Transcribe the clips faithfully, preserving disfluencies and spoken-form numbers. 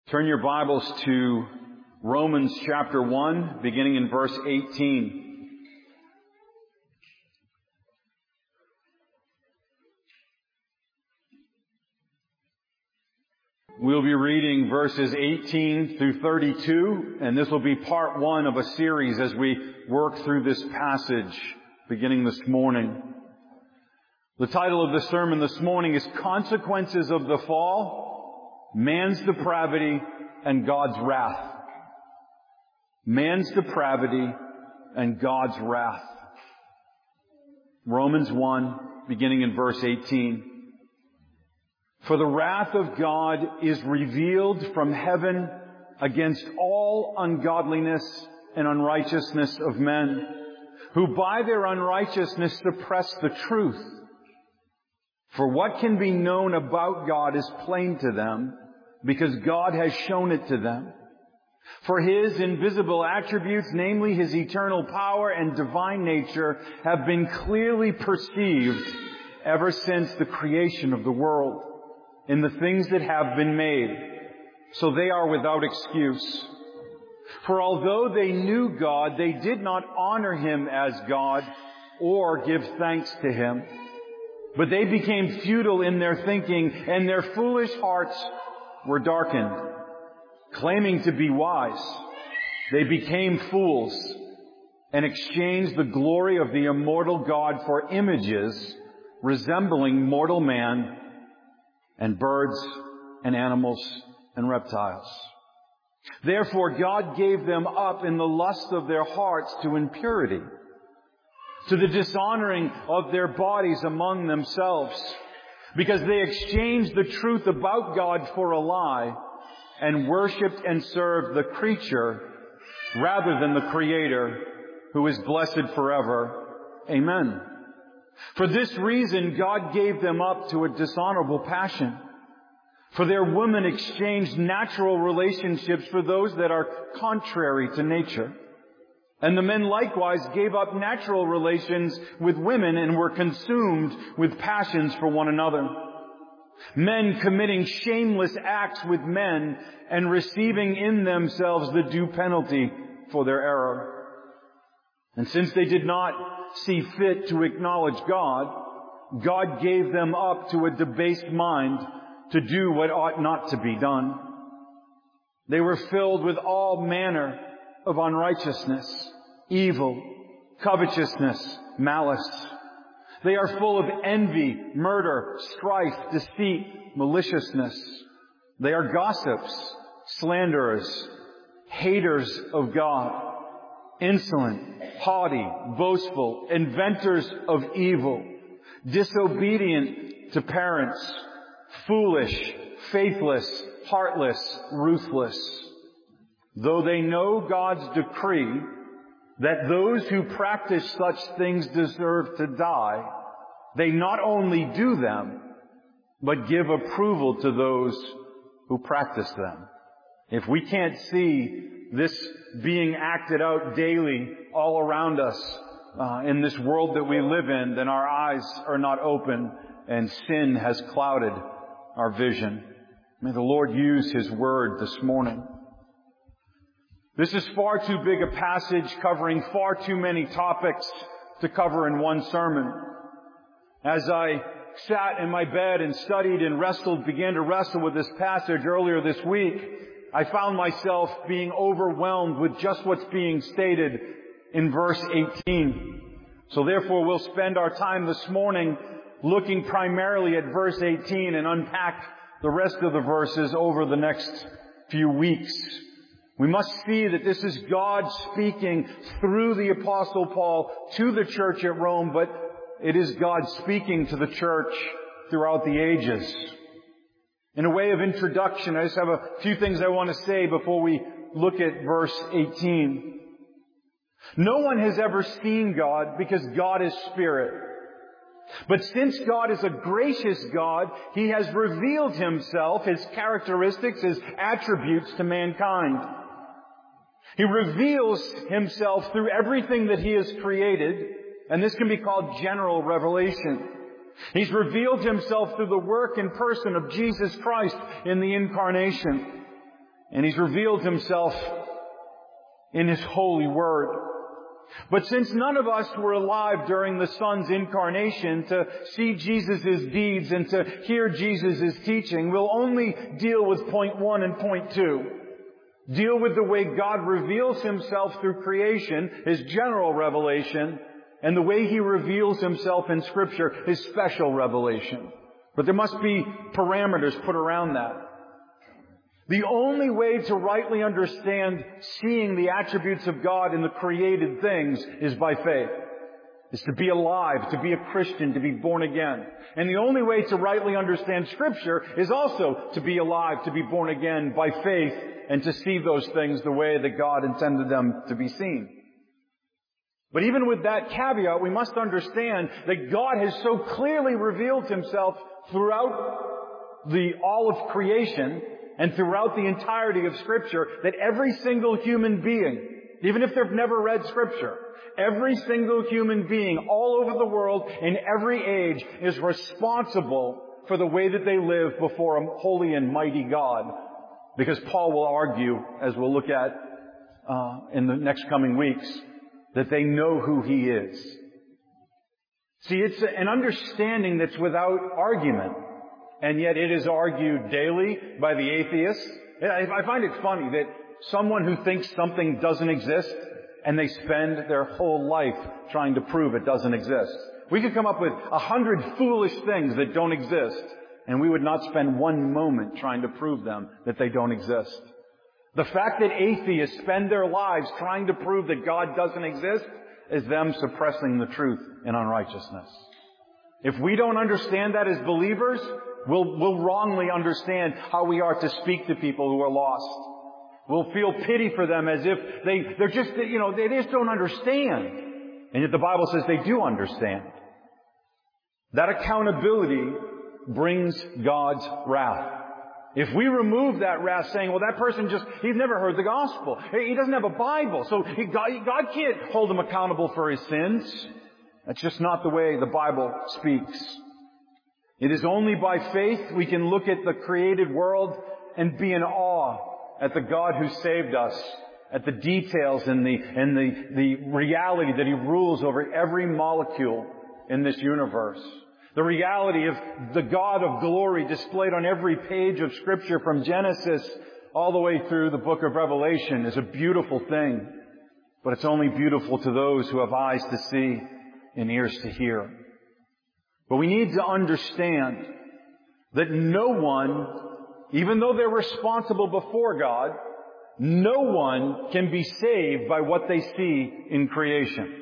Turn your Bibles to Romans chapter one, beginning in verse eighteen. We'll be reading verses eighteen through thirty-two, and this will be part one of a series as we work through this passage beginning this morning. The title of the sermon this morning is Consequences of the Fall, Man's Depravity and God's Wrath. Man's depravity and God's wrath. Romans one, beginning in verse eighteen. For the wrath of God is revealed from heaven against all ungodliness and unrighteousness of men, who by their unrighteousness suppress the truth. For what can be known about God is plain to them, because God has shown it to them. For His invisible attributes, namely His eternal power and divine nature, have been clearly perceived ever since the creation of the world in the things that have been made, so they are without excuse. For although they knew God, they did not honor Him as God or give thanks to Him. But they became futile in their thinking, and their foolish hearts were darkened. Claiming to be wise, they became fools and exchanged the glory of the immortal God for images resembling mortal man and birds and animals and reptiles. Therefore God gave them up in the lust of their hearts to impurity, to the dishonoring of their bodies among themselves, because they exchanged the truth about God for a lie and worshipped and served the creature rather than the Creator, who is blessed forever. Amen. For this reason, God gave them up to a dishonorable passion. For their women exchanged natural relationships for those that are contrary to nature. And the men likewise gave up natural relations with women and were consumed with passions for one another. Men committing shameless acts with men and receiving in themselves the due penalty for their error. And since they did not see fit to acknowledge God, God gave them up to a debased mind to do what ought not to be done. They were filled with all manner of unrighteousness, evil, covetousness, malice. They are full of envy, murder, strife, deceit, maliciousness. They are gossips, slanderers, haters of God, insolent, haughty, boastful, inventors of evil, disobedient to parents, foolish, faithless, heartless, ruthless. Though they know God's decree that those who practice such things deserve to die, they not only do them, but give approval to those who practice them. If we can't see this being acted out daily all around us uh, in this world that we live in, then our eyes are not open and sin has clouded our vision. May the Lord use His word this morning. This is far too big a passage covering far too many topics to cover in one sermon. As I sat in my bed and studied and wrestled, began to wrestle with this passage earlier this week, I found myself being overwhelmed with just what's being stated in verse eighteen. So therefore we'll spend our time this morning looking primarily at verse eighteen and unpack the rest of the verses over the next few weeks. We must see that this is God speaking through the Apostle Paul to the church at Rome, but it is God speaking to the church throughout the ages. In a way of introduction, I just have a few things I want to say before we look at verse eighteen. No one has ever seen God because God is spirit. But since God is a gracious God, He has revealed Himself, His characteristics, His attributes to mankind. He reveals Himself through everything that He has created, and this can be called general revelation. He's revealed Himself through the work and person of Jesus Christ in the incarnation. And He's revealed Himself in His holy word. But since none of us were alive during the Son's incarnation to see Jesus' deeds and to hear Jesus' teaching, we'll only deal with point one and point two. Deal with the way God reveals Himself through creation, His general revelation, and the way He reveals Himself in Scripture, His special revelation. But there must be parameters put around that. The only way to rightly understand seeing the attributes of God in the created things is by faith. Is to be alive, to be a Christian, to be born again. And the only way to rightly understand Scripture is also to be alive, to be born again by faith, and to see those things the way that God intended them to be seen. But even with that caveat, we must understand that God has so clearly revealed Himself throughout the all of creation and throughout the entirety of Scripture that every single human being, even if they've never read Scripture, every single human being all over the world in every age is responsible for the way that they live before a holy and mighty God. Because Paul will argue, as we'll look at uh, in the next coming weeks, that they know who He is. See, it's an understanding that's without argument. And yet it is argued daily by the atheists. I find it funny that someone who thinks something doesn't exist and they spend their whole life trying to prove it doesn't exist. We could come up with a hundred foolish things that don't exist, and we would not spend one moment trying to prove them that they don't exist. The fact that atheists spend their lives trying to prove that God doesn't exist is them suppressing the truth in unrighteousness. If we don't understand that as believers, we'll, we'll wrongly understand how we are to speak to people who are lost. We'll feel pity for them as if they, they're just, you know, they just don't understand. And yet the Bible says they do understand. That accountability brings God's wrath. If we remove that wrath saying, well, that person just, he's never heard the gospel. He doesn't have a Bible. So he, God, God can't hold him accountable for his sins. That's just not the way the Bible speaks. It is only by faith we can look at the created world and be in awe at the God who saved us, at the details and the, and the, the reality that He rules over every molecule in this universe. The reality of the God of glory displayed on every page of Scripture from Genesis all the way through the book of Revelation is a beautiful thing. But it's only beautiful to those who have eyes to see and ears to hear. But we need to understand that no one, even though they're responsible before God, no one can be saved by what they see in creation.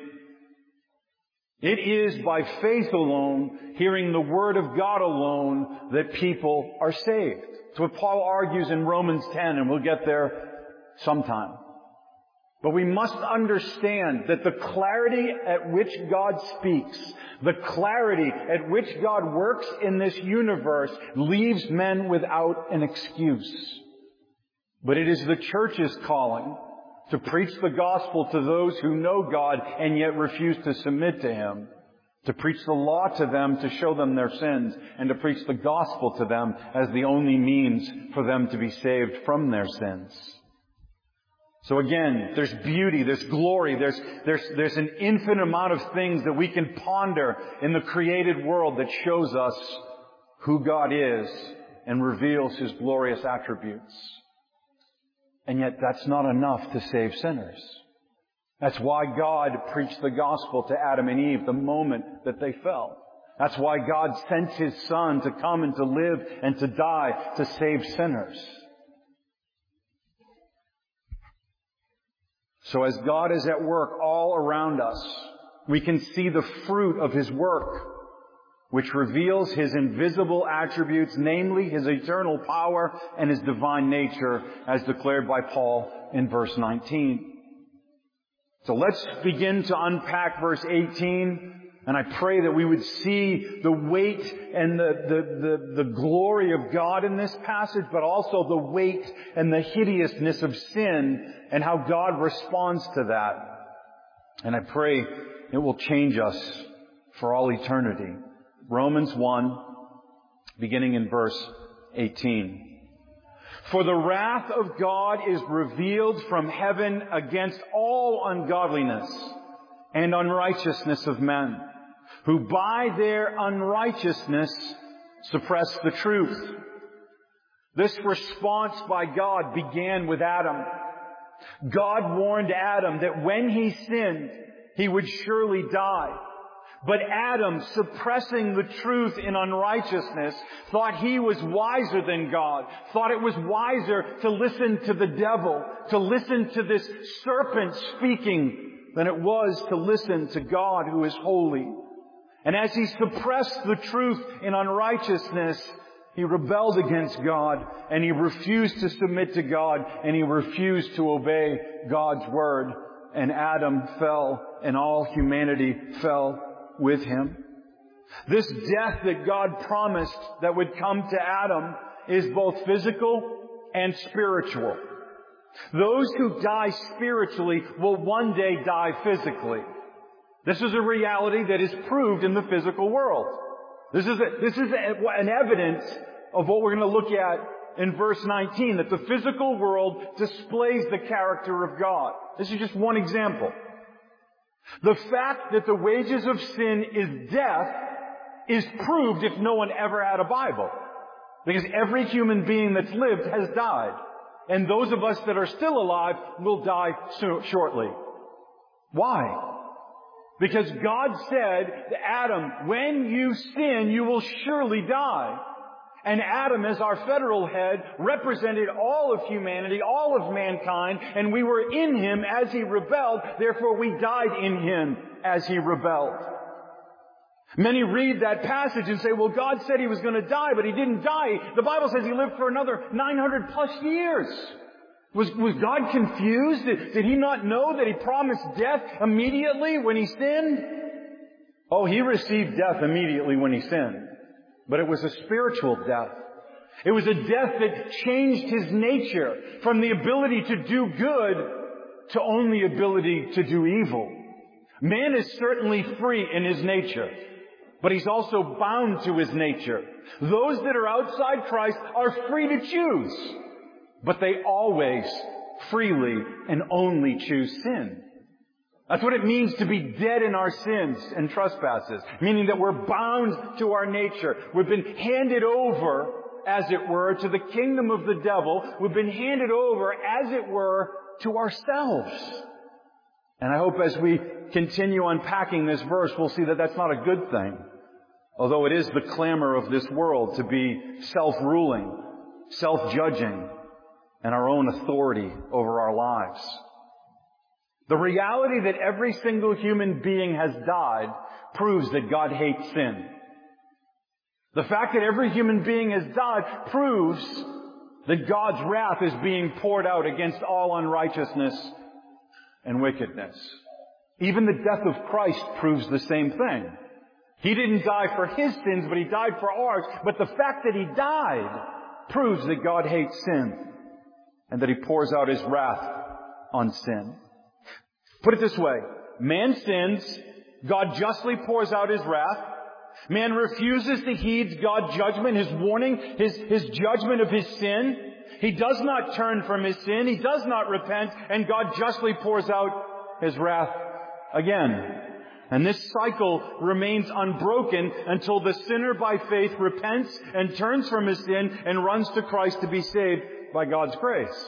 It is by faith alone, hearing the Word of God alone, that people are saved. It's what Paul argues in Romans ten, and we'll get there sometime. But we must understand that the clarity at which God speaks, the clarity at which God works in this universe, leaves men without an excuse. But it is the church's calling to preach the gospel to those who know God and yet refuse to submit to Him, to preach the law to them to show them their sins, and to preach the gospel to them as the only means for them to be saved from their sins. So again, there's beauty, there's glory, there's, there's, there's an infinite amount of things that we can ponder in the created world that shows us who God is and reveals His glorious attributes. And yet that's not enough to save sinners. That's why God preached the gospel to Adam and Eve the moment that they fell. That's why God sent His Son to come and to live and to die to save sinners. So as God is at work all around us, we can see the fruit of His work, which reveals His invisible attributes, namely His eternal power and His divine nature, as declared by Paul in verse nineteen. So let's begin to unpack verse eighteen, and I pray that we would see the weight and the, the, the, the glory of God in this passage, but also the weight and the hideousness of sin and how God responds to that. And I pray it will change us for all eternity. Romans one, beginning in verse eighteen. For the wrath of God is revealed from heaven against all ungodliness and unrighteousness of men, who by their unrighteousness suppress the truth. This response by God began with Adam. God warned Adam that when he sinned, he would surely die. But Adam, suppressing the truth in unrighteousness, thought he was wiser than God, thought it was wiser to listen to the devil, to listen to this serpent speaking, than it was to listen to God who is holy. And as he suppressed the truth in unrighteousness, he rebelled against God, and he refused to submit to God, and he refused to obey God's word. And Adam fell, and all humanity fell with him. This death that God promised that would come to Adam is both physical and spiritual. Those who die spiritually will one day die physically. This is a reality that is proved in the physical world. This is a, this is a, an evidence of what we're going to look at in verse nineteen, that the physical world displays the character of God. This is just one example. The fact that the wages of sin is death is proved if no one ever had a Bible. Because every human being that's lived has died. And those of us that are still alive will die soon, shortly. Why? Because God said to Adam, when you sin, you will surely die. And Adam, as our federal head, represented all of humanity, all of mankind, and we were in him as he rebelled, therefore we died in him as he rebelled. Many read that passage and say, well, God said he was going to die, but he didn't die. The Bible says he lived for another nine hundred plus years. Was, was God confused? Did, did he not know that he promised death immediately when he sinned? Oh, he received death immediately when he sinned. But it was a spiritual death. It was a death that changed his nature from the ability to do good to only ability to do evil. Man is certainly free in his nature, but he's also bound to his nature. Those that are outside Christ are free to choose, but they always freely and only choose sin. That's what it means to be dead in our sins and trespasses, meaning that we're bound to our nature. We've been handed over, as it were, to the kingdom of the devil. We've been handed over, as it were, to ourselves. And I hope as we continue unpacking this verse, we'll see that that's not a good thing. Although it is the clamor of this world to be self-ruling, self-judging, and our own authority over our lives. The reality that every single human being has died proves that God hates sin. The fact that every human being has died proves that God's wrath is being poured out against all unrighteousness and wickedness. Even the death of Christ proves the same thing. He didn't die for his sins, but he died for ours. But the fact that he died proves that God hates sin and that he pours out his wrath on sin. Put it this way. Man sins. God justly pours out his wrath. Man refuses to heed God's judgment, his warning, his, his judgment of his sin. He does not turn from his sin. He does not repent. And God justly pours out his wrath again. And this cycle remains unbroken until the sinner by faith repents and turns from his sin and runs to Christ to be saved by God's grace.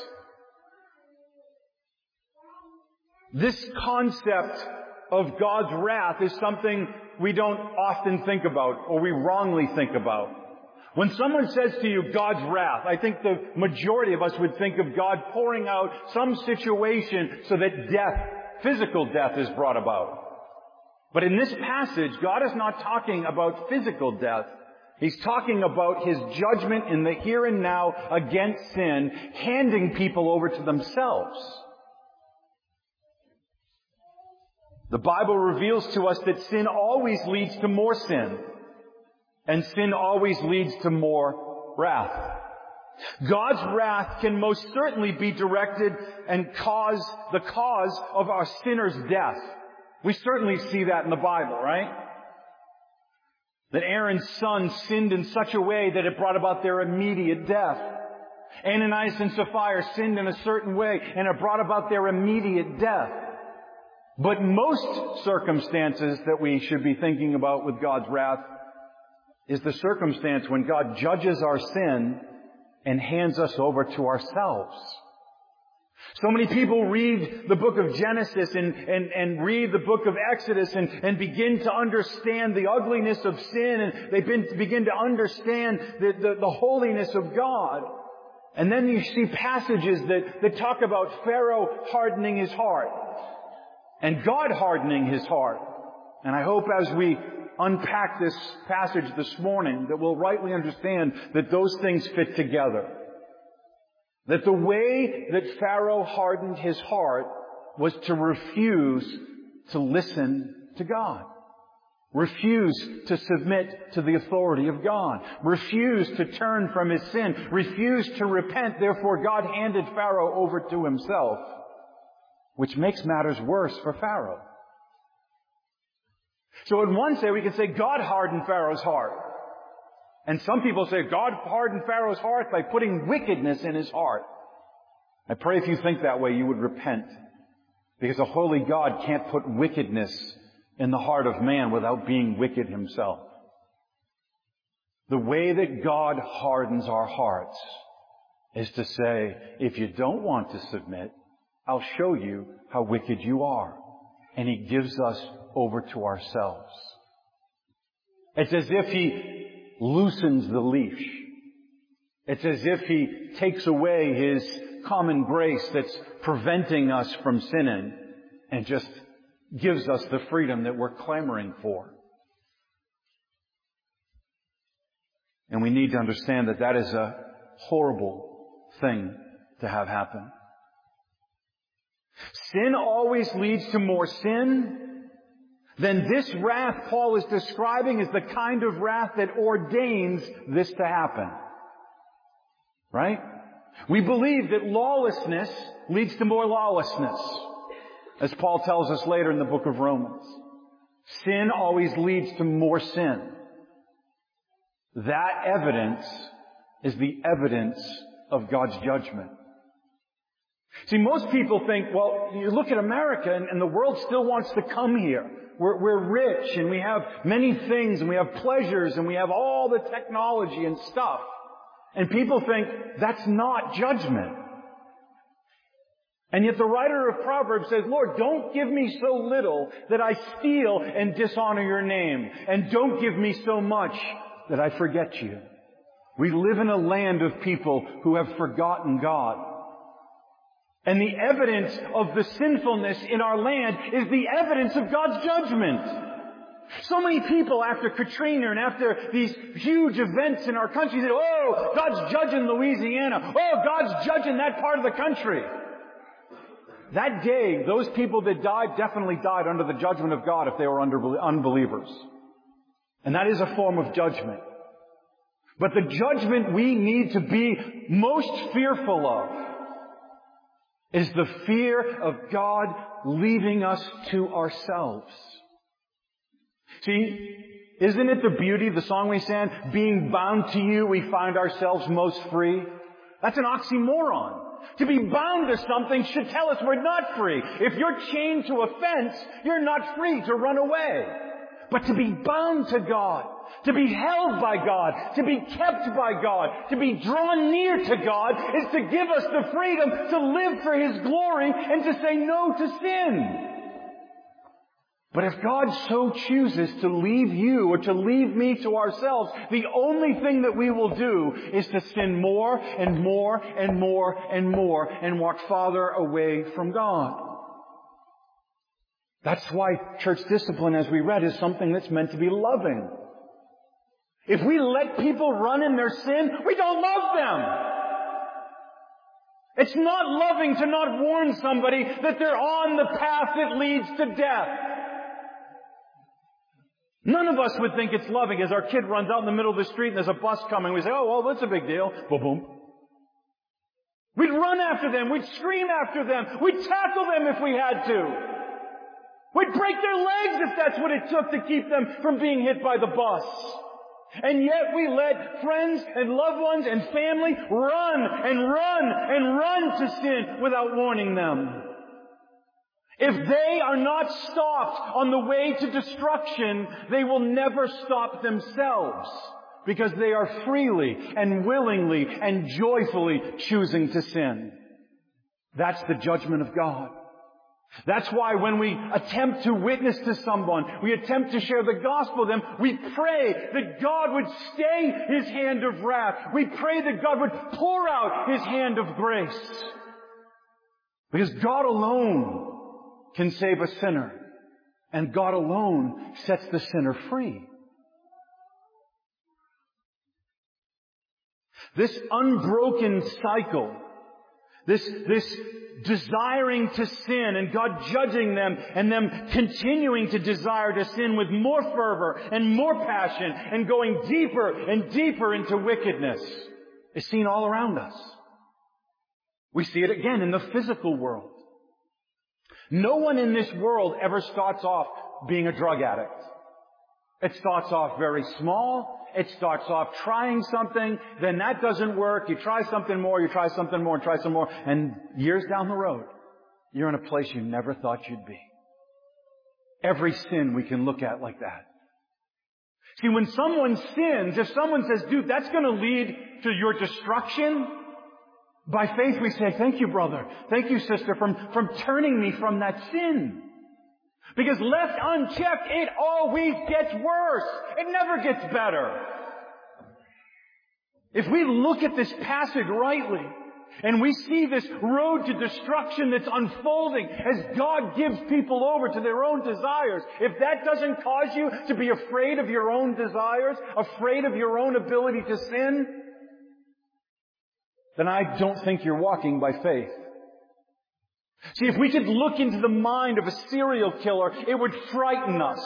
This concept of God's wrath is something we don't often think about, or we wrongly think about. When someone says to you, God's wrath, I think the majority of us would think of God pouring out some situation so that death, physical death, is brought about. But in this passage, God is not talking about physical death. He's talking about his judgment in the here and now against sin, handing people over to themselves. The Bible reveals to us that sin always leads to more sin, and sin always leads to more wrath. God's wrath can most certainly be directed and cause the cause of our sinner's death. We certainly see that in the Bible, right? That Aaron's son sinned in such a way that it brought about their immediate death. Ananias and Sapphira sinned in a certain way and it brought about their immediate death. But most circumstances that we should be thinking about with God's wrath is the circumstance when God judges our sin and hands us over to ourselves. So many people read the book of Genesis and, and, and read the book of Exodus and, and begin to understand the ugliness of sin, and they begin to understand the, the, the holiness of God. And then you see passages that, that talk about Pharaoh hardening his heart and God hardening his heart. And I hope as we unpack this passage this morning that we'll rightly understand that those things fit together. That the way that Pharaoh hardened his heart was to refuse to listen to God. Refuse to submit to the authority of God. Refuse to turn from his sin. Refuse to repent. Therefore, God handed Pharaoh over to himself, which makes matters worse for Pharaoh. So in one say, we can say God hardened Pharaoh's heart. And some people say God hardened Pharaoh's heart by putting wickedness in his heart. I pray if you think that way, you would repent. Because a holy God can't put wickedness in the heart of man without being wicked himself. The way that God hardens our hearts is to say, if you don't want to submit, I'll show you how wicked you are. And he gives us over to ourselves. It's as if he loosens the leash. It's as if he takes away his common grace that's preventing us from sinning and just gives us the freedom that we're clamoring for. And we need to understand that that is a horrible thing to have happen. Sin always leads to more sin. Then this wrath Paul is describing is the kind of wrath that ordains this to happen. Right? We believe that lawlessness leads to more lawlessness, as Paul tells us later in the book of Romans. Sin always leads to more sin. That evidence is the evidence of God's judgment. See, most people think, well, you look at America and, and the world still wants to come here. We're, we're rich and we have many things and we have pleasures and we have all the technology and stuff. And people think that's not judgment. And yet the writer of Proverbs says, Lord, don't give me so little that I steal and dishonor your name. And don't give me so much that I forget you. We live in a land of people who have forgotten God. And the evidence of the sinfulness in our land is the evidence of God's judgment. So many people after Katrina and after these huge events in our country say, oh, God's judging Louisiana. Oh, God's judging that part of the country. That day, those people that died definitely died under the judgment of God if they were unbelievers. And that is a form of judgment. But the judgment we need to be most fearful of is the fear of God leaving us to ourselves. See, isn't it the beauty of the song we sang, being bound to you, we find ourselves most free? That's an oxymoron. To be bound to something should tell us we're not free. If you're chained to a fence, you're not free to run away. But to be bound to God, to be held by God, to be kept by God, to be drawn near to God is to give us the freedom to live for His glory and to say no to sin. But if God so chooses to leave you or to leave me to ourselves, the only thing that we will do is to sin more and more and more and more and walk farther away from God. That's why church discipline, as we read, is something that's meant to be loving. If we let people run in their sin, we don't love them. It's not loving to not warn somebody that they're on the path that leads to death. None of us would think it's loving as our kid runs out in the middle of the street and there's a bus coming. We say, oh, well, that's a big deal. Boom, boom. We'd run after them. We'd scream after them. We'd tackle them if we had to. We'd break their legs if that's what it took to keep them from being hit by the bus. And yet we let friends and loved ones and family run and run and run to sin without warning them. If they are not stopped on the way to destruction, they will never stop themselves, because they are freely and willingly and joyfully choosing to sin. That's the judgment of God. That's why when we attempt to witness to someone, we attempt to share the gospel with them, we pray that God would stay His hand of wrath. We pray that God would pour out His hand of grace. Because God alone can save a sinner, and God alone sets the sinner free. This unbroken cycle, this, this desiring to sin and God judging them and them continuing to desire to sin with more fervor and more passion and going deeper and deeper into wickedness is seen all around us. We see it again in the physical world. No one in this world ever starts off being a drug addict. It starts off very small. It starts off trying something. Then that doesn't work. You try something more. You try something more and try some more. And years down the road, you're in a place you never thought you'd be. Every sin we can look at like that. See, when someone sins, if someone says, dude, that's going to lead to your destruction, by faith we say, thank you, brother. Thank you, sister, from, from turning me from that sin. Because left unchecked, it always gets worse. It never gets better. If we look at this passage rightly, and we see this road to destruction that's unfolding as God gives people over to their own desires, if that doesn't cause you to be afraid of your own desires, afraid of your own ability to sin, then I don't think you're walking by faith. See, if we could look into the mind of a serial killer, it would frighten us.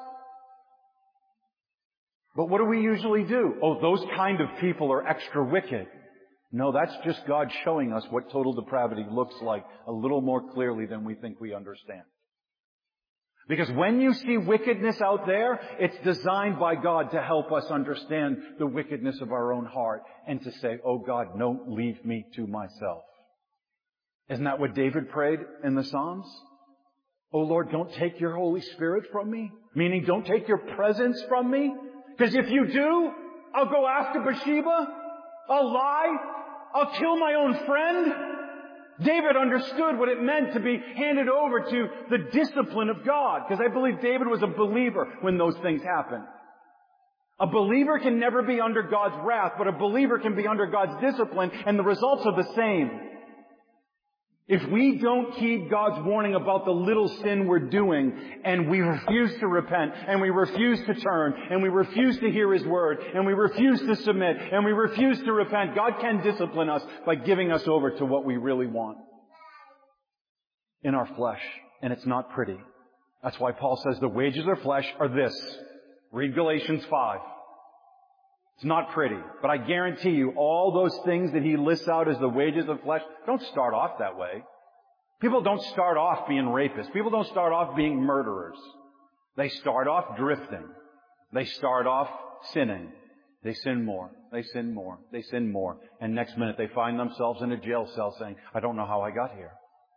But what do we usually do? Oh, those kind of people are extra wicked. No, that's just God showing us what total depravity looks like a little more clearly than we think we understand. Because when you see wickedness out there, it's designed by God to help us understand the wickedness of our own heart and to say, oh God, don't leave me to myself. Isn't that what David prayed in the Psalms? Oh Lord, don't take your Holy Spirit from me. Meaning, don't take your presence from me. Because if you do, I'll go after Bathsheba. I'll lie. I'll kill my own friend. David understood what it meant to be handed over to the discipline of God. Because I believe David was a believer when those things happened. A believer can never be under God's wrath, but a believer can be under God's discipline, and the results are the same. If we don't heed God's warning about the little sin we're doing, and we refuse to repent, and we refuse to turn, and we refuse to hear His word, and we refuse to submit, and we refuse to repent, God can discipline us by giving us over to what we really want in our flesh. And it's not pretty. That's why Paul says the wages of flesh are this. Read Galatians five. It's not pretty, but I guarantee you all those things that he lists out as the wages of flesh don't start off that way. People don't start off being rapists. People don't start off being murderers. They start off drifting. They start off sinning. They sin more. They sin more. They sin more. And next minute they find themselves in a jail cell saying, I don't know how I got here.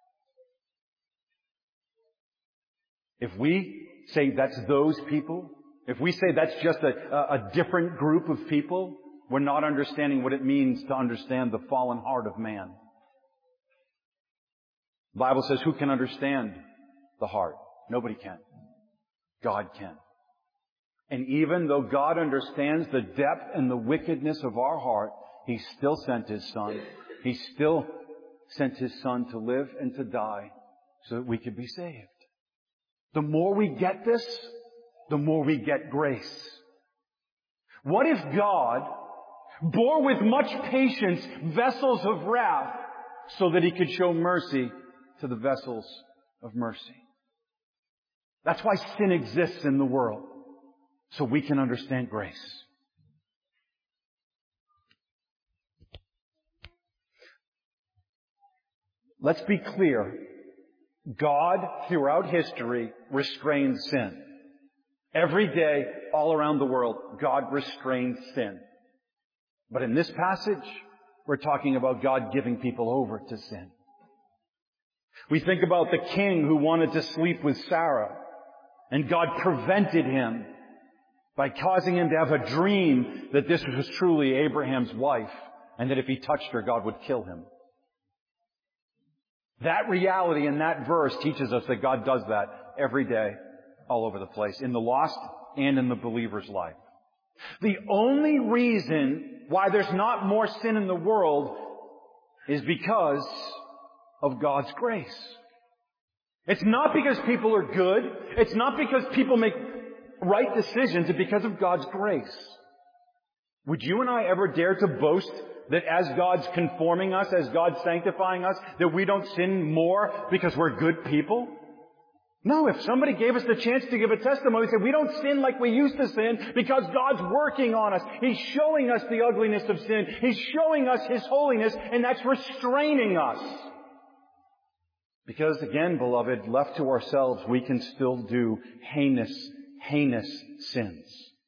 If we say that's those people, if we say that's just a, a different group of people, we're not understanding what it means to understand the fallen heart of man. The Bible says, who can understand the heart? Nobody can. God can. And even though God understands the depth and the wickedness of our heart, He still sent His Son. He still sent His Son to live and to die so that we could be saved. The more we get this, the more we get grace. What if God bore with much patience vessels of wrath so that He could show mercy to the vessels of mercy? That's why sin exists in the world, so we can understand grace. Let's be clear. God, throughout history, restrained sin. Every day, all around the world, God restrains sin. But in this passage, we're talking about God giving people over to sin. We think about the king who wanted to sleep with Sarah, and God prevented him by causing him to have a dream that this was truly Abraham's wife, and that if he touched her, God would kill him. That reality in that verse teaches us that God does that every day, all over the place, in the lost and in the believer's life. The only reason why there's not more sin in the world is because of God's grace. It's not because people are good. It's not because people make right decisions. It's because of God's grace. Would you and I ever dare to boast that as God's conforming us, as God's sanctifying us, that we don't sin more because we're good people? No, if somebody gave us the chance to give a testimony, say we don't sin like we used to sin because God's working on us. He's showing us the ugliness of sin. He's showing us His holiness, and that's restraining us. Because again, beloved, left to ourselves, we can still do heinous, heinous sins.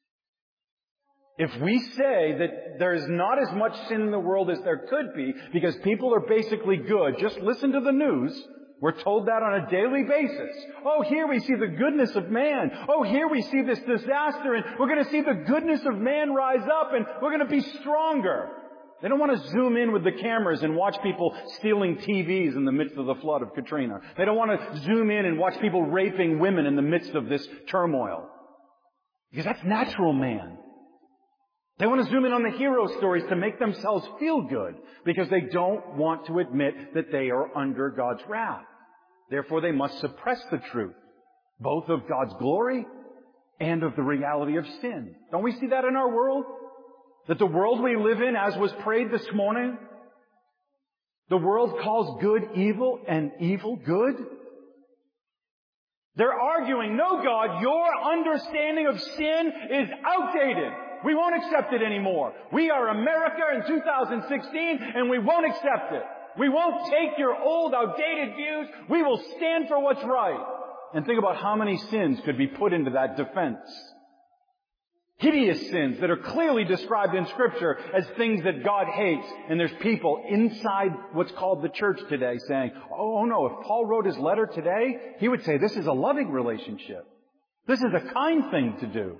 If we say that there is not as much sin in the world as there could be because people are basically good, just listen to the news. We're told that on a daily basis. Oh, here we see the goodness of man. Oh, here we see this disaster, and we're going to see the goodness of man rise up, and we're going to be stronger. They don't want to zoom in with the cameras and watch people stealing T Vs in the midst of the flood of Katrina. They don't want to zoom in and watch people raping women in the midst of this turmoil. Because that's natural man. They want to zoom in on the hero stories to make themselves feel good because they don't want to admit that they are under God's wrath. Therefore, they must suppress the truth, both of God's glory and of the reality of sin. Don't we see that in our world? That the world we live in, as was prayed this morning, the world calls good evil and evil good. They're arguing, no, God, your understanding of sin is outdated. We won't accept it anymore. We are America in two thousand sixteen, and we won't accept it. We won't take your old, outdated views. We will stand for what's right. And think about how many sins could be put into that defense. Hideous sins that are clearly described in Scripture as things that God hates. And there's people inside what's called the church today saying, oh no, if Paul wrote his letter today, he would say this is a loving relationship. This is a kind thing to do.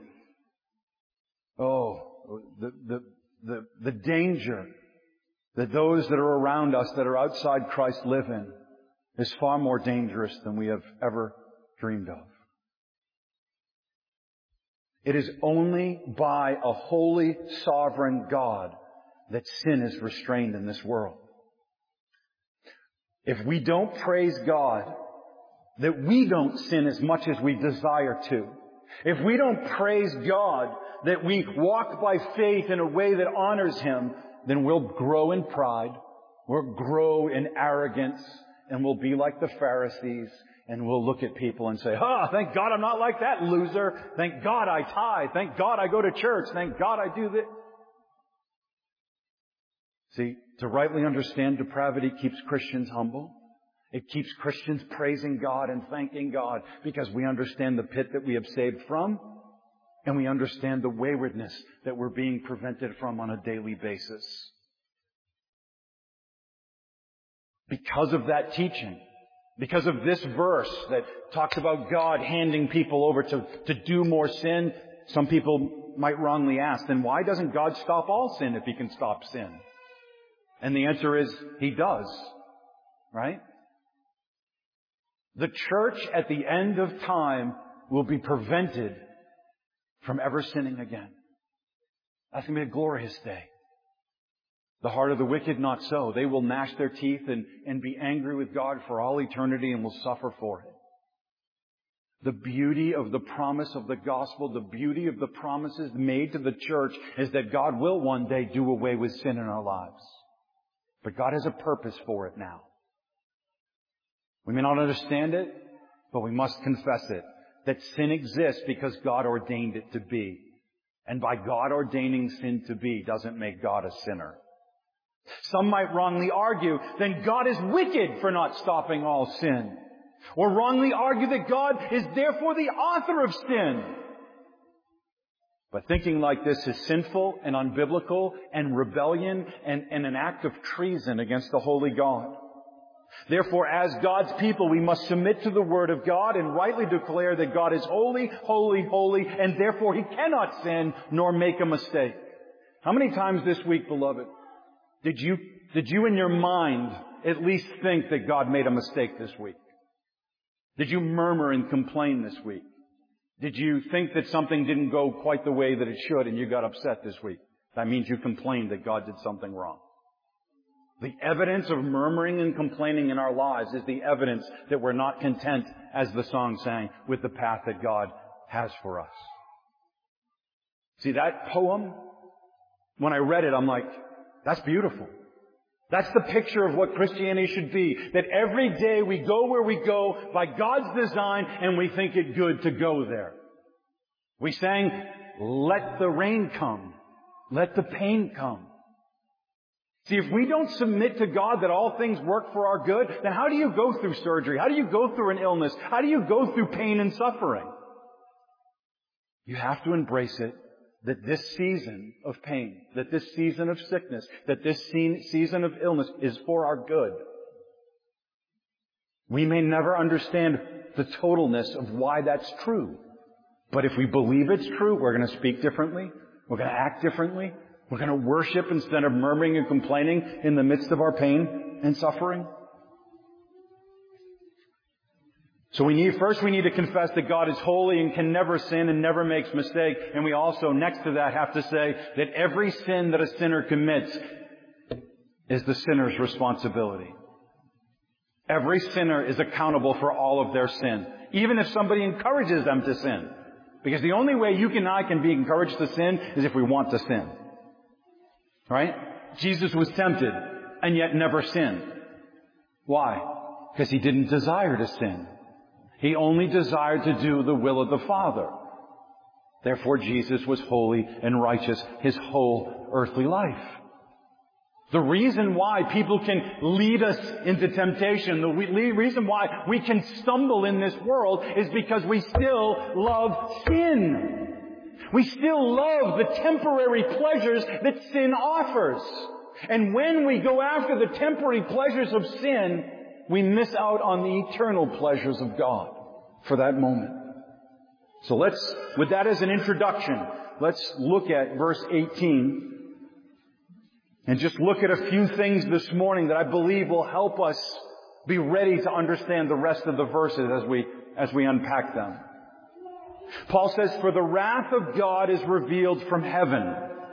Oh, the, the, the, the danger that those that are around us that are outside Christ live in is far more dangerous than we have ever dreamed of. It is only by a holy, sovereign God that sin is restrained in this world. If we don't praise God that we don't sin as much as we desire to, if we don't praise God that we walk by faith in a way that honors Him, then we'll grow in pride, we'll grow in arrogance, and we'll be like the Pharisees, and we'll look at people and say, ah, oh, thank God I'm not like that loser. Thank God I tithe. Thank God I go to church. Thank God I do this. See, to rightly understand depravity keeps Christians humble. It keeps Christians praising God and thanking God because we understand the pit that we have saved from, and we understand the waywardness that we're being prevented from on a daily basis. Because of that teaching, because of this verse that talks about God handing people over to, to do more sin, some people might wrongly ask, then why doesn't God stop all sin if He can stop sin? And the answer is, He does. Right? The church at the end of time will be prevented from ever sinning again. That's going to be a glorious day. The heart of the wicked, not so. They will gnash their teeth and, and be angry with God for all eternity and will suffer for it. The beauty of the promise of the gospel, the beauty of the promises made to the church is that God will one day do away with sin in our lives. But God has a purpose for it now. We may not understand it, but we must confess it. That sin exists because God ordained it to be. And by God ordaining sin to be doesn't make God a sinner. Some might wrongly argue, then God is wicked for not stopping all sin. Or wrongly argue that God is therefore the author of sin. But thinking like this is sinful and unbiblical and rebellion and, and an act of treason against the holy God. Therefore, as God's people, we must submit to the Word of God and rightly declare that God is holy, holy, holy, and therefore He cannot sin nor make a mistake. How many times this week, beloved, did you, did you in your mind at least think that God made a mistake this week? Did you murmur and complain this week? Did you think that something didn't go quite the way that it should and you got upset this week? That means you complained that God did something wrong. The evidence of murmuring and complaining in our lives is the evidence that we're not content, as the song sang, with the path that God has for us. See, that poem, when I read it, I'm like, that's beautiful. That's the picture of what Christianity should be. That every day we go where we go by God's design and we think it good to go there. We sang, let the rain come. Let the pain come. See, if we don't submit to God that all things work for our good, then how do you go through surgery? How do you go through an illness? How do you go through pain and suffering? You have to embrace it. That this season of pain, that this season of sickness, that this season of illness is for our good. We may never understand the totalness of why that's true. But if we believe it's true, we're going to speak differently. We're going to act differently. We're going to worship instead of murmuring and complaining in the midst of our pain and suffering. So we need, first we need to confess that God is holy and can never sin and never makes mistake. And we also, next to that, have to say that every sin that a sinner commits is the sinner's responsibility. Every sinner is accountable for all of their sin, even if somebody encourages them to sin. Because the only way you and I can be encouraged to sin is if we want to sin. Right? Jesus was tempted and yet never sinned. Why? Because He didn't desire to sin. He only desired to do the will of the Father. Therefore, Jesus was holy and righteous His whole earthly life. The reason why people can lead us into temptation, the reason why we can stumble in this world is because we still love sin. We still love the temporary pleasures that sin offers. And when we go after the temporary pleasures of sin, we miss out on the eternal pleasures of God for that moment. So let's, with that as an introduction, let's look at verse eighteen and just look at a few things this morning that I believe will help us be ready to understand the rest of the verses as we, as we unpack them. Paul says, "For the wrath of God is revealed from heaven."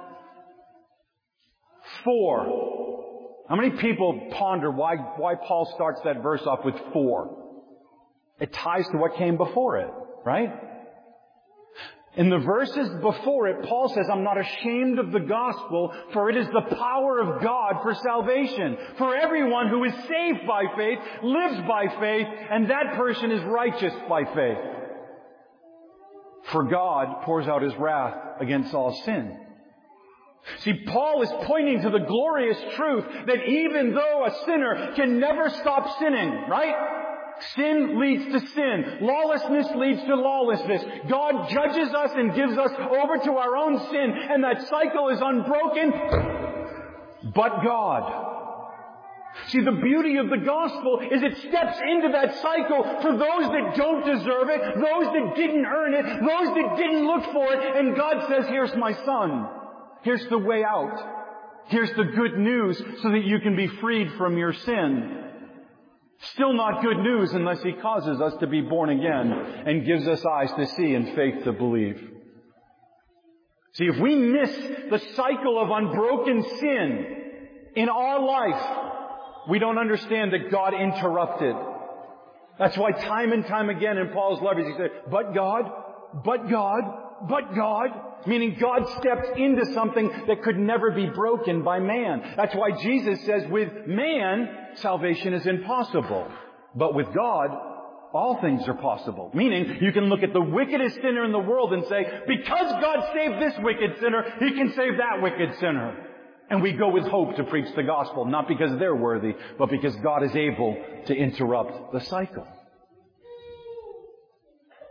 For. How many people ponder why, why Paul starts that verse off with for? It ties to what came before it, right? In the verses before it, Paul says, "I'm not ashamed of the gospel, for it is the power of God for salvation. For everyone who is saved by faith, lives by faith, and that person is righteous by faith. For God pours out His wrath against all sin." See, Paul is pointing to the glorious truth that even though a sinner can never stop sinning, right? Sin leads to sin. Lawlessness leads to lawlessness. God judges us and gives us over to our own sin, and that cycle is unbroken. But God. See, the beauty of the gospel is it steps into that cycle for those that don't deserve it, those that didn't earn it, those that didn't look for it, and God says, "Here's my son. Here's the way out. Here's the good news so that you can be freed from your sin." Still not good news unless He causes us to be born again and gives us eyes to see and faith to believe. See, if we miss the cycle of unbroken sin in our life, we don't understand that God interrupted. That's why time and time again in Paul's letters he said, "But God, but God, but God," meaning God stepped into something that could never be broken by man. That's why Jesus says, with man, salvation is impossible. But with God, all things are possible. Meaning, you can look at the wickedest sinner in the world and say, because God saved this wicked sinner, He can save that wicked sinner. And we go with hope to preach the gospel, not because they're worthy, but because God is able to interrupt the cycle.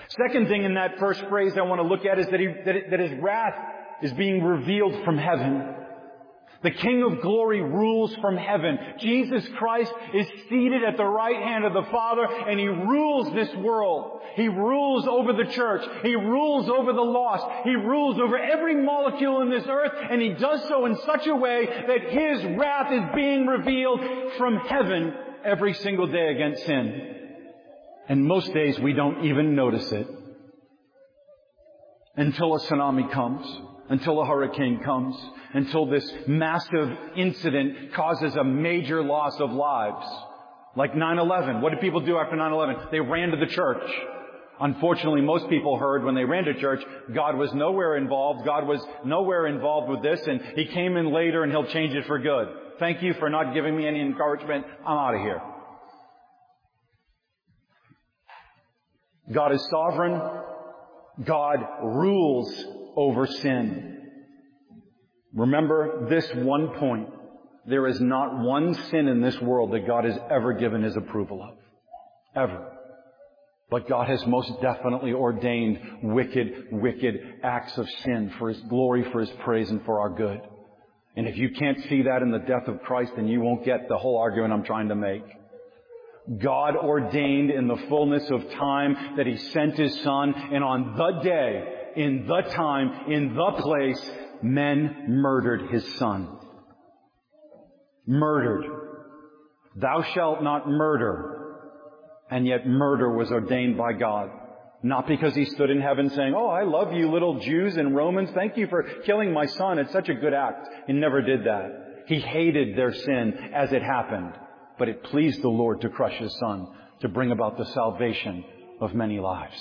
Second thing in that first phrase I want to look at is that, he, that, it, that His wrath is being revealed from heaven. The King of Glory rules from heaven. Jesus Christ is seated at the right hand of the Father, and He rules this world. He rules over the church. He rules over the lost. He rules over every molecule in this earth, and He does so in such a way that His wrath is being revealed from heaven every single day against sin. And most days we don't even notice it until a tsunami comes, until a hurricane comes, until this massive incident causes a major loss of lives. Like nine eleven. What did people do after nine eleven? They ran to the church. Unfortunately, most people heard when they ran to church, God was nowhere involved. God was nowhere involved with this, and He came in later and He'll change it for good. Thank you for not giving me any encouragement. I'm out of here. God is sovereign. God rules over sin. Remember this one point. There is not one sin in this world that God has ever given His approval of. Ever. But God has most definitely ordained wicked, wicked acts of sin for His glory, for His praise, and for our good. And if you can't see that in the death of Christ, then you won't get the whole argument I'm trying to make. God ordained in the fullness of time that He sent His Son, and on the day, in the time, in the place, men murdered His Son. Murdered. Thou shalt not murder. And yet murder was ordained by God. Not because He stood in heaven saying, oh, I love you little Jews and Romans. Thank you for killing my son. It's such a good act. He never did that. He hated their sin as it happened. But it pleased the Lord to crush His Son to bring about the salvation of many lives.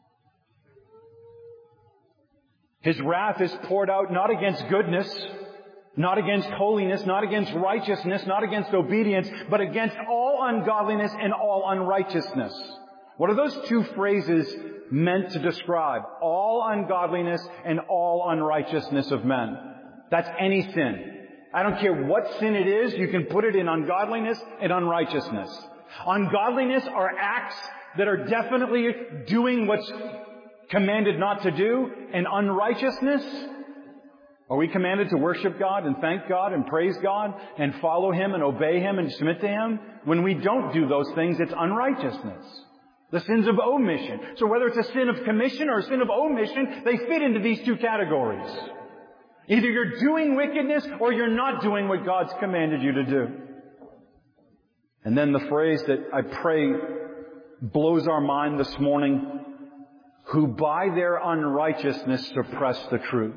His wrath is poured out not against goodness, not against holiness, not against righteousness, not against obedience, but against all ungodliness and all unrighteousness. What are those two phrases meant to describe? All ungodliness and all unrighteousness of men. That's any sin. I don't care what sin it is, you can put it in ungodliness and unrighteousness. Ungodliness are acts that are definitely doing what's commanded not to do, and unrighteousness, are we commanded to worship God and thank God and praise God and follow Him and obey Him and submit to Him? When we don't do those things, it's unrighteousness. The sins of omission. So whether it's a sin of commission or a sin of omission, they fit into these two categories. Either you're doing wickedness or you're not doing what God's commanded you to do. And then the phrase that I pray blows our mind this morning, who by their unrighteousness suppress the truth.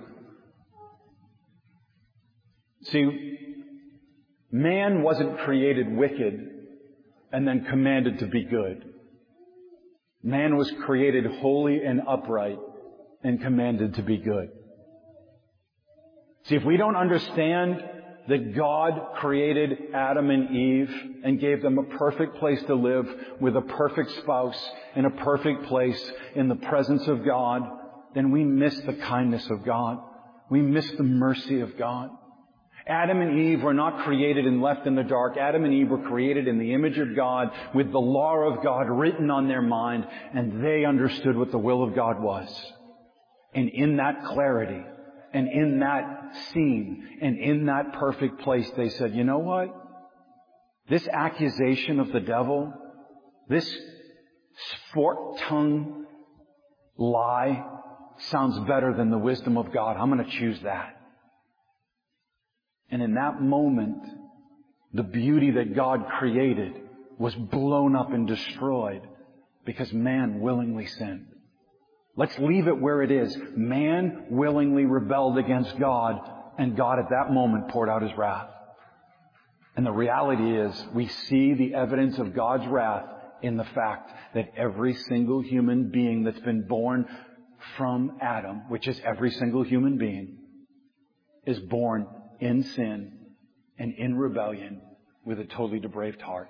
See, man wasn't created wicked and then commanded to be good. Man was created holy and upright and commanded to be good. See, if we don't understand that God created Adam and Eve and gave them a perfect place to live with a perfect spouse in a perfect place in the presence of God, then we miss the kindness of God. We miss the mercy of God. Adam and Eve were not created and left in the dark. Adam and Eve were created in the image of God with the law of God written on their mind, and they understood what the will of God was. And in that clarity, and in that scene, and in that perfect place, they said, you know what? This accusation of the devil, this fork-tongued lie sounds better than the wisdom of God. I'm going to choose that. And in that moment, the beauty that God created was blown up and destroyed because man willingly sinned. Let's leave it where it is. Man willingly rebelled against God, and God at that moment poured out His wrath. And the reality is, we see the evidence of God's wrath in the fact that every single human being that's been born from Adam, which is every single human being, is born in sin and in rebellion with a totally depraved heart.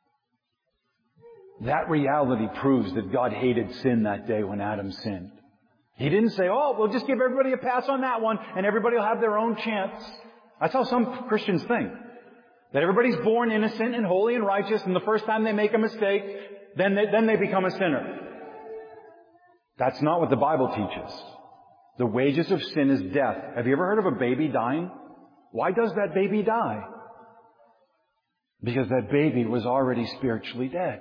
That reality proves that God hated sin that day when Adam sinned. He didn't say, oh, we'll just give everybody a pass on that one and everybody will have their own chance. That's how some Christians think. That everybody's born innocent and holy and righteous, and the first time they make a mistake, then they, then they become a sinner. That's not what the Bible teaches. The wages of sin is death. Have you ever heard of a baby dying? Why does that baby die? Because that baby was already spiritually dead.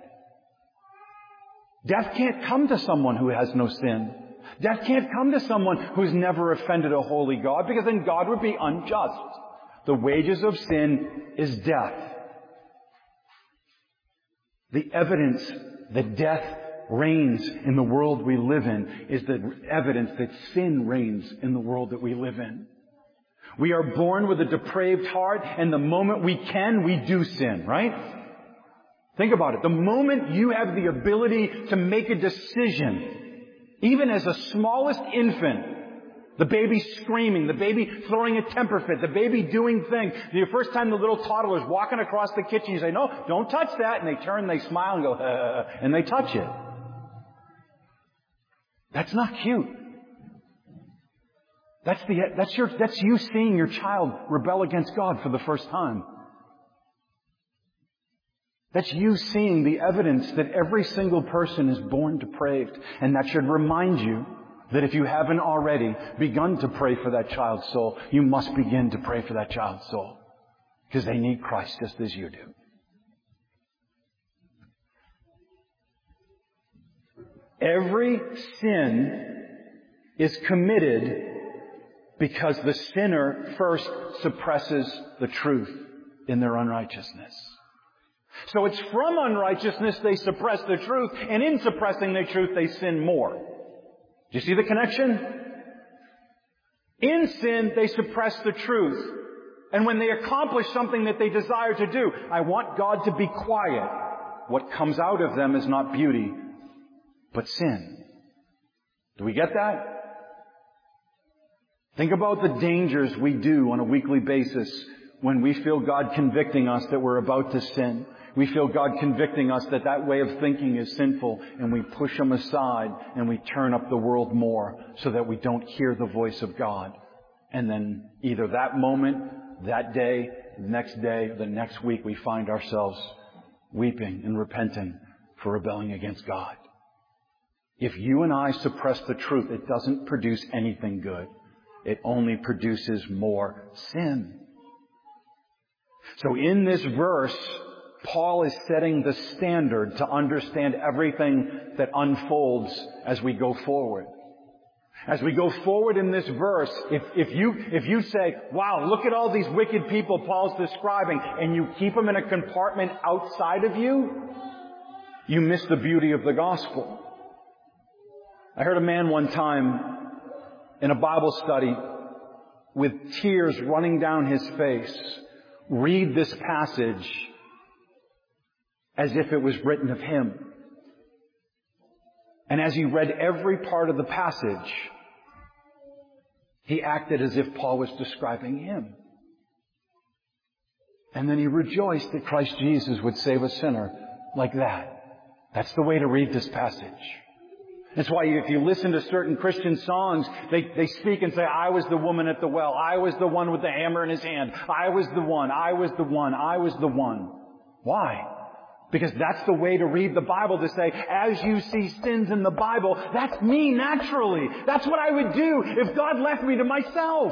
Death can't come to someone who has no sin. Death can't come to someone who's never offended a holy God, because then God would be unjust. The wages of sin is death. The evidence that death reigns in the world we live in is the evidence that sin reigns in the world that we live in. We are born with a depraved heart, and the moment we can, we do sin, right? Think about it. The moment you have the ability to make a decision, even as a smallest infant, the baby screaming, the baby throwing a temper fit, the baby doing things. The first time the little toddler is walking across the kitchen, you say, no, don't touch that. And they turn, they smile and go, uh, and they touch it. That's not cute. That's the, that's your, that's you seeing your child rebel against God for the first time. That's you seeing the evidence that every single person is born depraved. And that should remind you that if you haven't already begun to pray for that child's soul, you must begin to pray for that child's soul. Because they need Christ just as you do. Every sin is committed because the sinner first suppresses the truth in their unrighteousness. So it's from unrighteousness they suppress the truth, and in suppressing the truth they sin more. Do you see the connection? In sin they suppress the truth. And when they accomplish something that they desire to do, I want God to be quiet. What comes out of them is not beauty, but sin. Do we get that? Think about the dangers we do on a weekly basis when we feel God convicting us that we're about to sin. We feel God convicting us that that way of thinking is sinful, and we push Him aside and we turn up the world more so that we don't hear the voice of God. And then either that moment, that day, the next day, the next week, we find ourselves weeping and repenting for rebelling against God. If you and I suppress the truth, it doesn't produce anything good. It only produces more sin. So in this verse, Paul is setting the standard to understand everything that unfolds as we go forward. As we go forward in this verse, if, if you, if you say, wow, look at all these wicked people Paul's describing, and you keep them in a compartment outside of you, you miss the beauty of the gospel. I heard a man one time in a Bible study with tears running down his face read this passage as if it was written of him. And as he read every part of the passage, he acted as if Paul was describing him. And then he rejoiced that Christ Jesus would save a sinner like that. That's the way to read this passage. That's why if you listen to certain Christian songs, they, they speak and say, I was the woman at the well. I was the one with the hammer in his hand. I was the one. I was the one. I was the one. Why? Because that's the way to read the Bible, to say, as you see sins in the Bible, that's me naturally. That's what I would do if God left me to myself.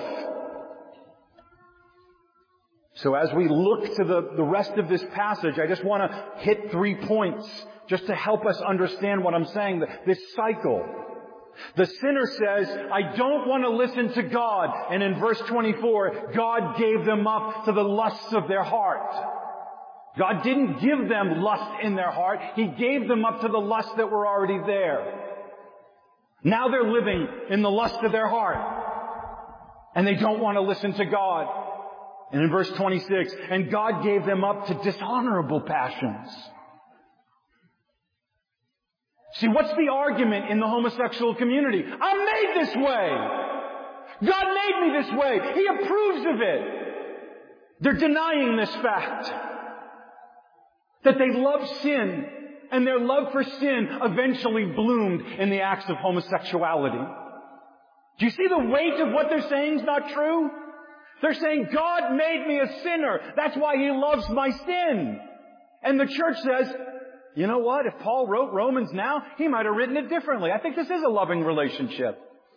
So as we look to the, the rest of this passage, I just want to hit three points just to help us understand what I'm saying, this cycle. The sinner says, I don't want to listen to God. And in verse twenty-four, God gave them up to the lusts of their heart. God didn't give them lust in their heart. He gave them up to the lusts that were already there. Now they're living in the lust of their heart. And they don't want to listen to God. And in verse twenty-six, and God gave them up to dishonorable passions. See, what's the argument in the homosexual community? I'm made this way. God made me this way. He approves of it. They're denying this fact. That they love sin, and their love for sin eventually bloomed in the acts of homosexuality. Do you see the weight of what they're saying is not true? They're saying, God made me a sinner. That's why He loves my sin. And the church says, You know what? If Paul wrote Romans now, he might have written it differently. I think this is a loving relationship.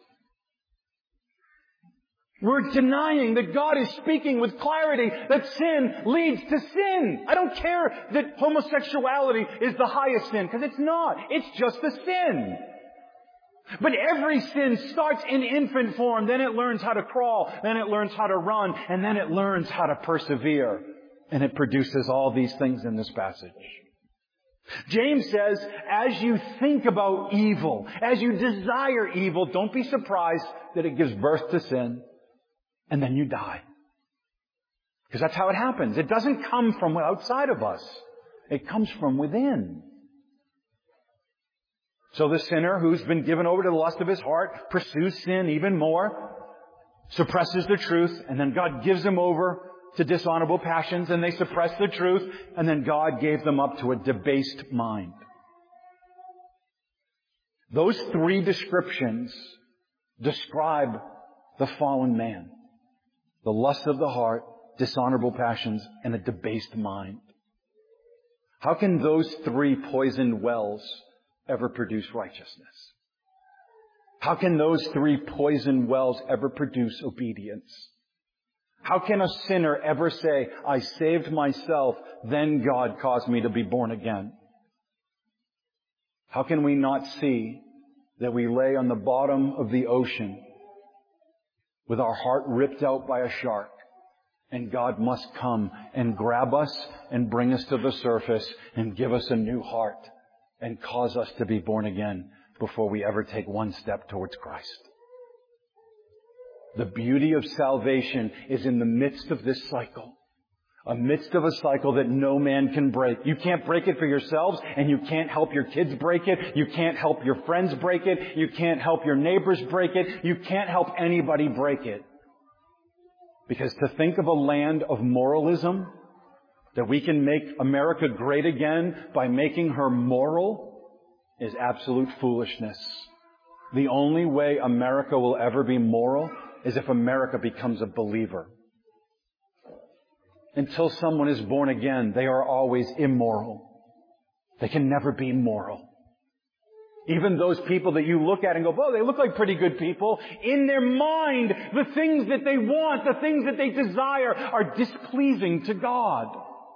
We're denying that God is speaking with clarity that sin leads to sin. I don't care that homosexuality is the highest sin, because it's not. It's just a sin. But every sin starts in infant form. Then it learns how to crawl. Then it learns how to run. And then it learns how to persevere. And it produces all these things in this passage. James says, as you think about evil, as you desire evil, don't be surprised that it gives birth to sin. And then you die. Because that's how it happens. It doesn't come from outside of us. It comes from within. So the sinner who's been given over to the lust of his heart pursues sin even more, suppresses the truth, and then God gives them over to dishonorable passions, and they suppress the truth, and then God gave them up to a debased mind. Those three descriptions describe the fallen man. The lust of the heart, dishonorable passions, and a debased mind. How can those three poisoned wells ever produce righteousness? How can those three poisoned wells ever produce obedience? How can a sinner ever say, I saved myself, then God caused me to be born again? How can we not see that we lay on the bottom of the ocean with our heart ripped out by a shark, and God must come and grab us and bring us to the surface and give us a new heart and cause us to be born again before we ever take one step towards Christ? The beauty of salvation is in the midst of this cycle. A midst of a cycle that no man can break. You can't break it for yourselves, and you can't help your kids break it. You can't help your friends break it. You can't help your neighbors break it. You can't help anybody break it. Because to think of a land of moralism, that we can make America great again by making her moral, is absolute foolishness. The only way America will ever be moral is if America becomes a believer. Until someone is born again, they are always immoral. They can never be moral. Even those people that you look at and go, oh, they look like pretty good people. In their mind, the things that they want, the things that they desire are displeasing to God.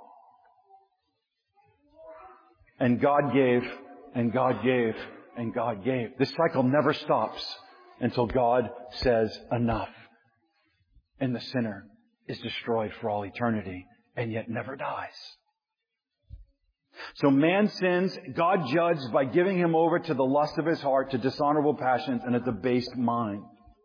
And God gave, and God gave, and God gave. This cycle never stops until God says enough. And the sinner is destroyed for all eternity, and yet never dies. So man sins, God judged by giving him over to the lust of his heart, to dishonorable passions, and a debased mind.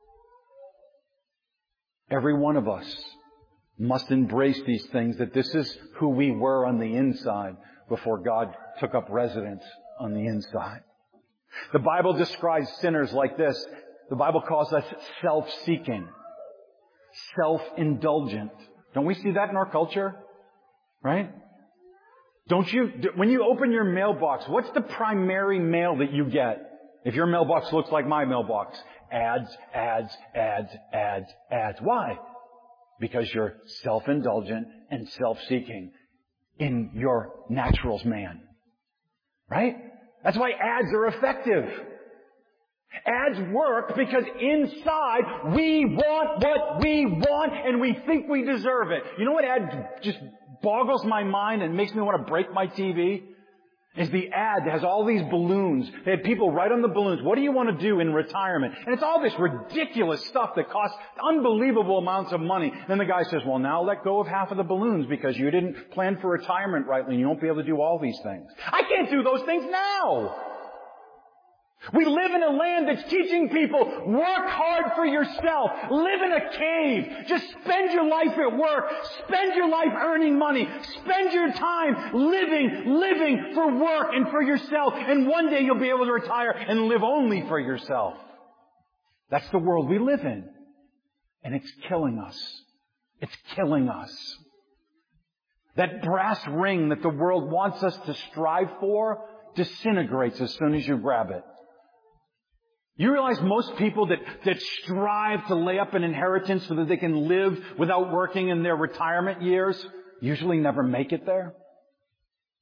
Every one of us must embrace these things, that this is who we were on the inside before God took up residence on the inside. The Bible describes sinners like this. The Bible calls us self-seeking, self-indulgent. Don't we see that in our culture? Right? Don't you, when you open your mailbox, what's the primary mail that you get? If your mailbox looks like my mailbox, ads, ads, ads, ads, ads. Why? Because you're self-indulgent and self-seeking in your naturals, man. Right? That's why ads are effective. Ads work because inside we want what we want and we think we deserve it. You know what ad just boggles my mind and makes me want to break my T V? Is the ad that has all these balloons. They had people write on the balloons, what do you want to do in retirement? And it's all this ridiculous stuff that costs unbelievable amounts of money. Then the guy says, well, now let go of half of the balloons because you didn't plan for retirement rightly and you won't be able to do all these things. I can't do those things now. We live in a land that's teaching people, work hard for yourself. Live in a cave. Just spend your life at work. Spend your life earning money. Spend your time living, living for work and for yourself. And one day you'll be able to retire and live only for yourself. That's the world we live in. And it's killing us. It's killing us. That brass ring that the world wants us to strive for disintegrates as soon as you grab it. You realize most people that, that strive to lay up an inheritance so that they can live without working in their retirement years usually never make it there?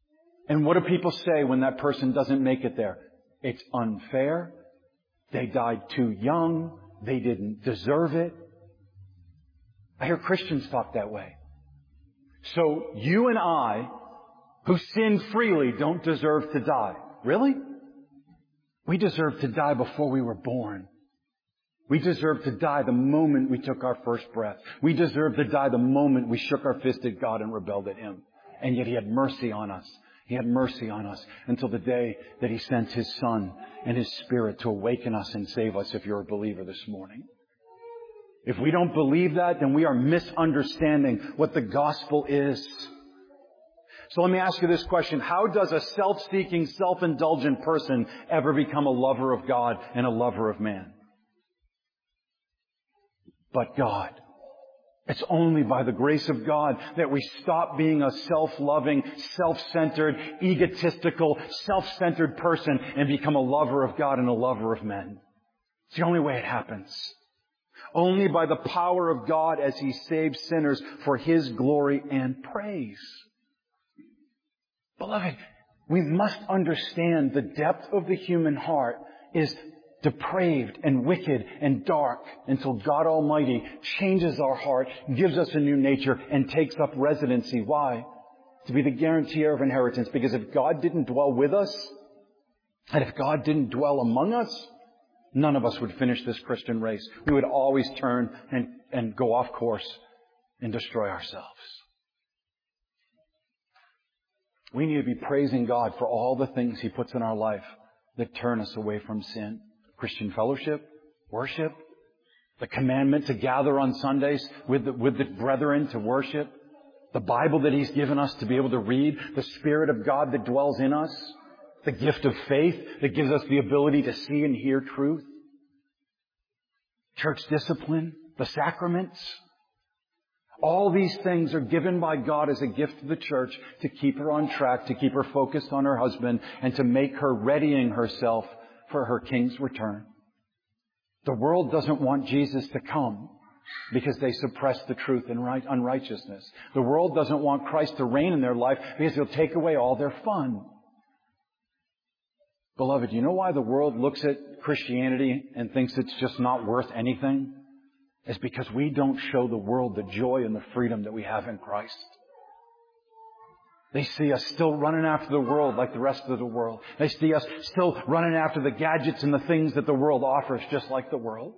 And what do people say when that person doesn't make it there? It's unfair. They died too young. They didn't deserve it. I hear Christians talk that way. So you and I, who sin freely, don't deserve to die. Really? We deserve to die before we were born. We deserve to die the moment we took our first breath. We deserve to die the moment we shook our fist at God and rebelled at Him. And yet He had mercy on us. He had mercy on us until the day that He sent His Son and His Spirit to awaken us and save us, if you're a believer this morning. If we don't believe that, then we are misunderstanding what the gospel is. So let me ask you this question. How does a self-seeking, self-indulgent person ever become a lover of God and a lover of man? But God. It's only by the grace of God that we stop being a self-loving, self-centered, egotistical, self-centered person and become a lover of God and a lover of men. It's the only way it happens. Only by the power of God as He saves sinners for His glory and praise. Beloved, we must understand the depth of the human heart is depraved and wicked and dark until God Almighty changes our heart, gives us a new nature, and takes up residency. Why? To be the guarantor of inheritance. Because if God didn't dwell with us, and if God didn't dwell among us, none of us would finish this Christian race. We would always turn and, and go off course and destroy ourselves. We need to be praising God for all the things He puts in our life that turn us away from sin. Christian fellowship, worship, the commandment to gather on Sundays with the, with the brethren to worship, the Bible that He's given us to be able to read, the Spirit of God that dwells in us, the gift of faith that gives us the ability to see and hear truth, church discipline, the sacraments. All these things are given by God as a gift to the church to keep her on track, to keep her focused on her husband, and to make her readying herself for her King's return. The world doesn't want Jesus to come because they suppress the truth and right, unrighteousness. The world doesn't want Christ to reign in their life because He'll take away all their fun. Beloved, you know why the world looks at Christianity and thinks it's just not worth anything? It's because we don't show the world the joy and the freedom that we have in Christ. They see us still running after the world like the rest of the world. They see us still running after the gadgets and the things that the world offers just like the world.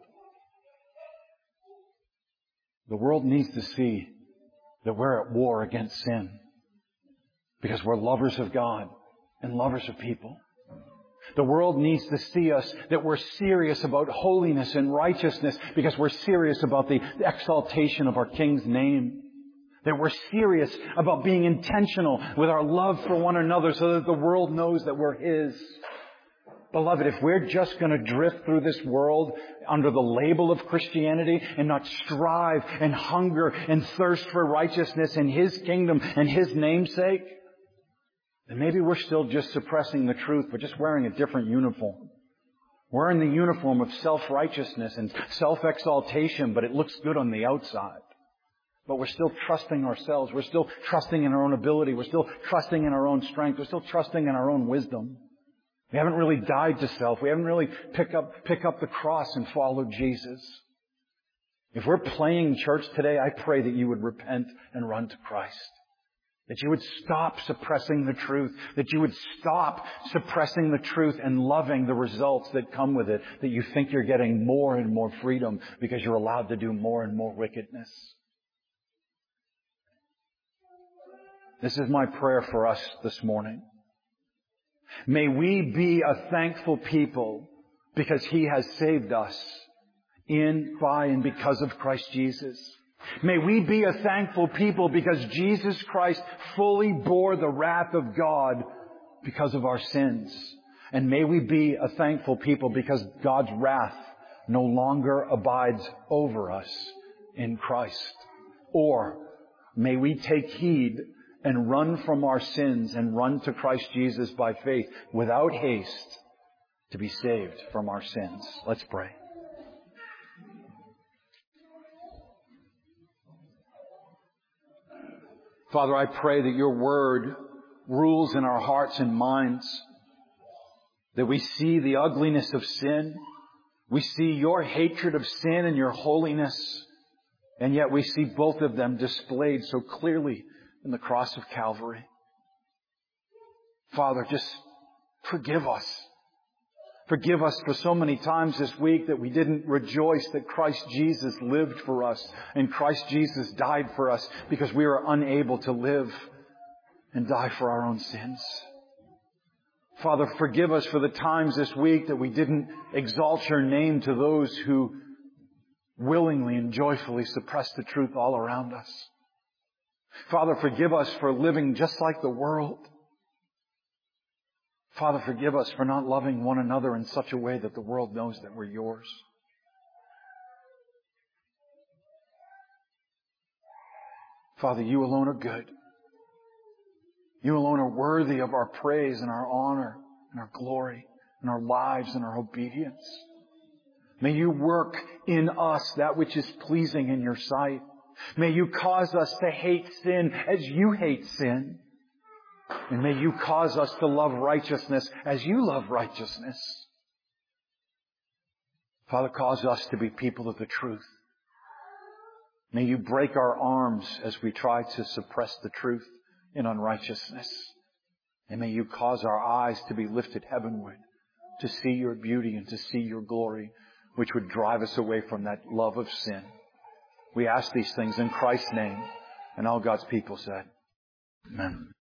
The world needs to see that we're at war against sin because we're lovers of God and lovers of people. The world needs to see us that we're serious about holiness and righteousness because we're serious about the exaltation of our King's name. That we're serious about being intentional with our love for one another so that the world knows that we're His. Beloved, if we're just going to drift through this world under the label of Christianity and not strive and hunger and thirst for righteousness in His kingdom and His namesake, then maybe we're still just suppressing the truth, but just wearing a different uniform. Wearing the uniform of self-righteousness and self-exaltation, but it looks good on the outside. But we're still trusting ourselves. We're still trusting in our own ability. We're still trusting in our own strength. We're still trusting in our own wisdom. We haven't really died to self. We haven't really pick up, pick up the cross and followed Jesus. If we're playing church today, I pray that you would repent and run to Christ. That you would stop suppressing the truth. That you would stop suppressing the truth and loving the results that come with it. That you think you're getting more and more freedom because you're allowed to do more and more wickedness. This is my prayer for us this morning. May we be a thankful people because He has saved us in, by, and because of Christ Jesus. May we be a thankful people because Jesus Christ fully bore the wrath of God because of our sins. And may we be a thankful people because God's wrath no longer abides over us in Christ. Or may we take heed and run from our sins and run to Christ Jesus by faith without haste to be saved from our sins. Let's pray. Father, I pray that your word rules in our hearts and minds. That we see the ugliness of sin. We see your hatred of sin and your holiness. And yet we see both of them displayed so clearly in the cross of Calvary. Father, just forgive us. Forgive us for so many times this week that we didn't rejoice that Christ Jesus lived for us and Christ Jesus died for us because we were unable to live and die for our own sins. Father, forgive us for the times this week that we didn't exalt your name to those who willingly and joyfully suppress the truth all around us. Father, forgive us for living just like the world. Father, forgive us for not loving one another in such a way that the world knows that we're yours. Father, you alone are good. You alone are worthy of our praise and our honor and our glory and our lives and our obedience. May you work in us that which is pleasing in your sight. May you cause us to hate sin as you hate sin. And may you cause us to love righteousness as you love righteousness. Father, cause us to be people of the truth. May you break our arms as we try to suppress the truth in unrighteousness. And may you cause our eyes to be lifted heavenward to see your beauty and to see your glory, which would drive us away from that love of sin. We ask these things in Christ's name. And all God's people said, Amen.